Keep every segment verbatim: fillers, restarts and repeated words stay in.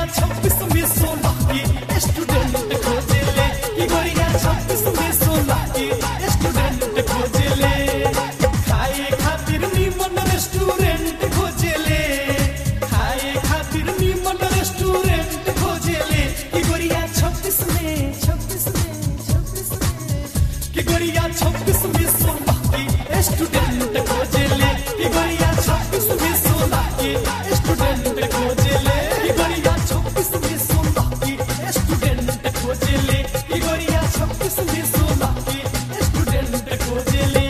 छब्बीस में सोलह की स्टूडेंट खोजेले कि गोरिया छब्बीस में सोलह की स्टूडेंट खोजेले खाए खातिर निमन रेस्टोरेंट खोजेले खाए खातिर निमन रेस्टोरेंट खोजेले कि गोरिया छब्बीस में छब्बीस में छब्बीस में कि गोरिया छब्बीस में सोलह की स्टूडेंट खोजेले कि गोरिया छब्बीस में सोलह की स्टूडेंट खोजेले कि गोरिया छब्बीस में सोलह की स्टूडेंट खोजेले कि गोरिया छब्बीस में सोलह की स्टूडेंट खोजेले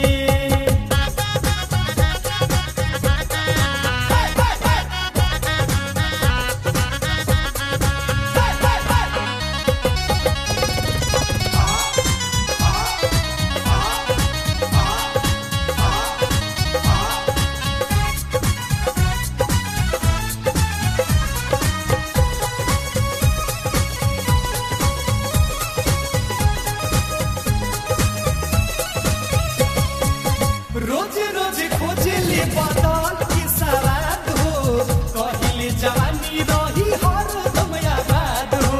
रोज रोज खोजेले बदल की सवाद हो कहिले जवानी रही हर दम याद हो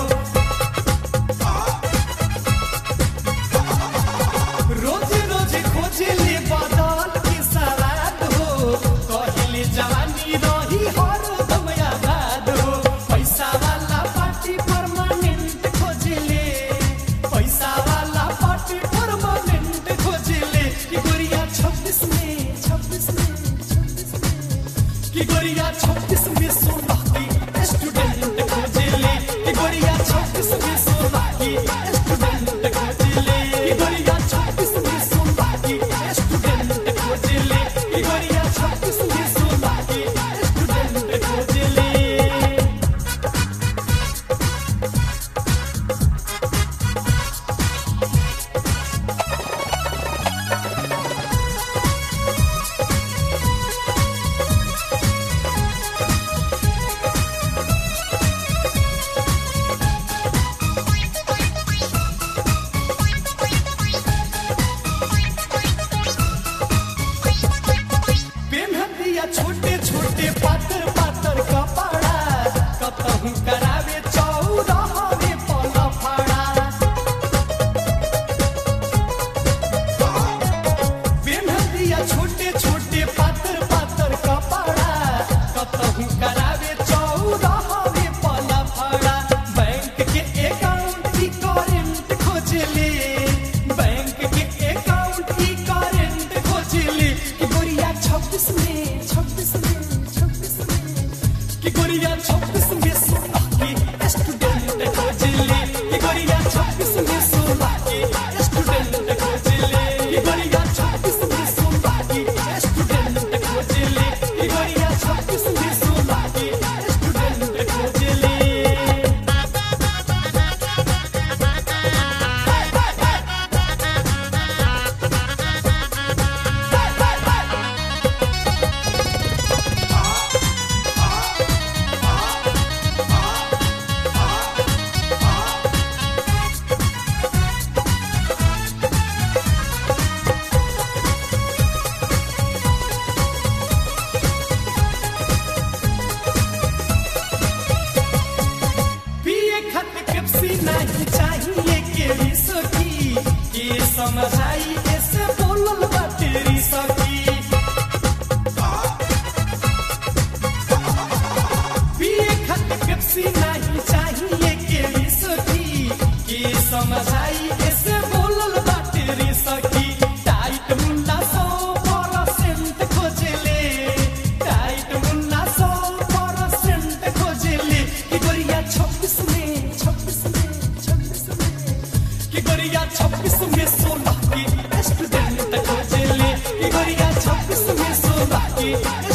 रोज रोज खोजेले बदल की सवाद हो कहिले जवानी रही हर दम याद हो पैसा वाला पार्टी परमानेंट खोजेले पैसा वाला पार्टी परमानेंट खोजेले कि गोरिया छब्बीस में छब्बीस में छब्बीस में कि गोरिया छब्बीस में सोलह की स्टूडेंट खोजेले कि गोरिया छब्बीस में सोलह की स्टूडेंट खोजेले कि गोरिया छब्बीस में सोलह की स्टूडेंट खोजेले कि गोरिया छब्बीस में सोलह की स्टूडेंट खोजेले पेन्हतिया छोटे छोटे पातर पातर कपड़ा कतहु करावे चौराहे पला फाड़ा पेन्हतिया छोटे छोटे पातर पातर कपड़ा कतहु करावे चौराहे पला फाड़ा बैंक के अकाउंट की करेंट खोजेले बैंक के अकाउंट की करेंट खोजेले कि गोरिया छब्बीस में छब्बीस में छब्बीस में कि गोरिया छब्बीस में सोलह की स्टूडेंट खोजेले कि गोरिया छब्बीस में सोलह की स्टूडेंट खोजेले कि गोरिया छब्बीस में सोलह की स्टूडेंट खोजेले कि गोरिया छब्बीस में सोलह की स्टूडेंट खोजेले पिए खातिर पेप्सी नहीं चाहिए केरी सकी के समझाई ऐसे बोलल बा तेरी सकी पिए खातिर पेप्सी नहीं चाहिए केरी सकी के समझाई ऐसे बोलल बा तेरी सकी टाइट मुन्ना सौ परसेंट खोजेले टाइट मुन्ना सौ परसेंट खोजेले कि गोरिया छब्बीस में छब्बीस में छब्बीस में कि गोरिया छब्बीस में सोलह की स्टूडेंट खोजेले कि गोरिया छब्बीस में सोलह की